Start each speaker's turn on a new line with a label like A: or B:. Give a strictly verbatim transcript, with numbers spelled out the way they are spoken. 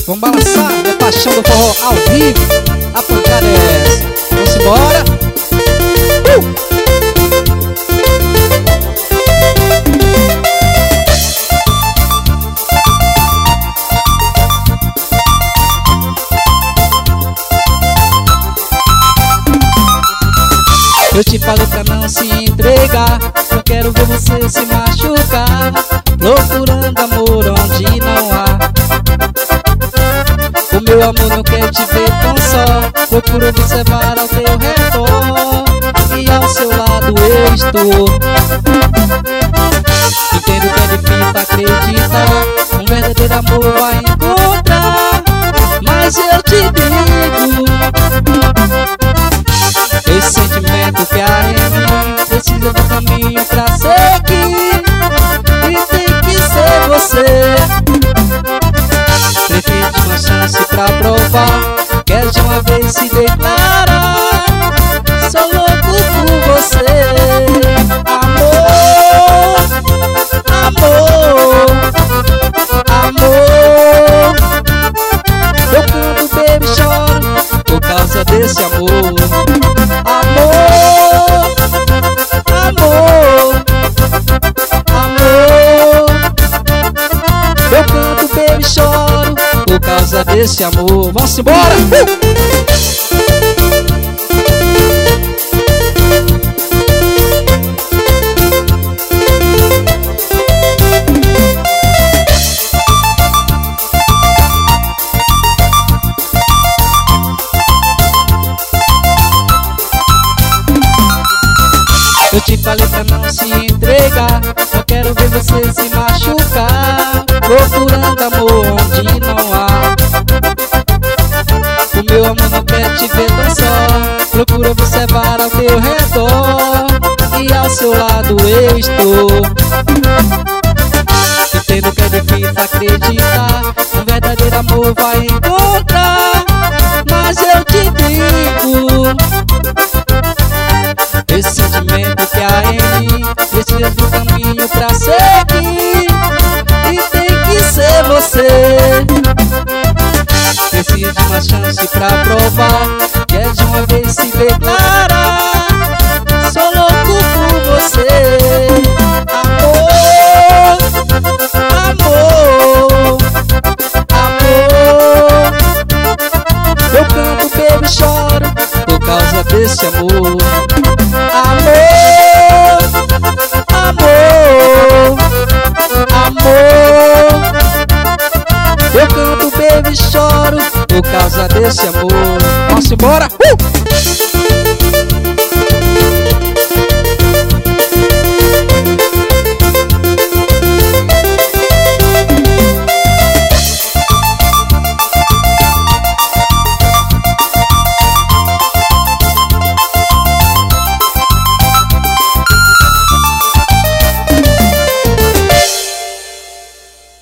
A: Vamos balançar, é paixão do forró ao vivo. A pancada é essa. Vamos embora. uh! Eu te falei pra não se entregar, não quero ver você se machucar, procurando amor onde não há. O meu amor não quer te ver tão só, procuro observar ao teu redor, e ao seu lado eu estou. Entendo que é difícil acreditar, um verdadeiro amor vai encontrar, mas eu te digo, esse sentimento que há em mim precisa do caminho pra seguir, e tem que ser você. Prefiro de uma chance pra provar, quero de uma vez se declarar, sou louco por você. Amor, amor, amor. Eu canto, baby, choro por causa desse amor. Amor, amor, amor. Eu canto, baby, choro por causa desse amor. Vamos embora! Uh! Eu te falei pra não se entregar, só quero ver você se machucar, procurando amor onde não há. O meu amor não quer te ver tão só, procuro observar ao teu redor, e ao seu lado eu estou. Entendo que é difícil acreditar, um verdadeiro amor vai encontrar, mas eu te digo, esse sentimento que há em mim precisa do caminho pra seguir, e tem que ser você. Preciso de uma chance pra provar, quer de uma vez se declarar, sou louco por você. Amor, amor, amor. Eu canto, baby, choro por causa desse amor. Amor, amor, amor. Eu canto, baby, choro por causa desse amor. Vamos embora! Uh!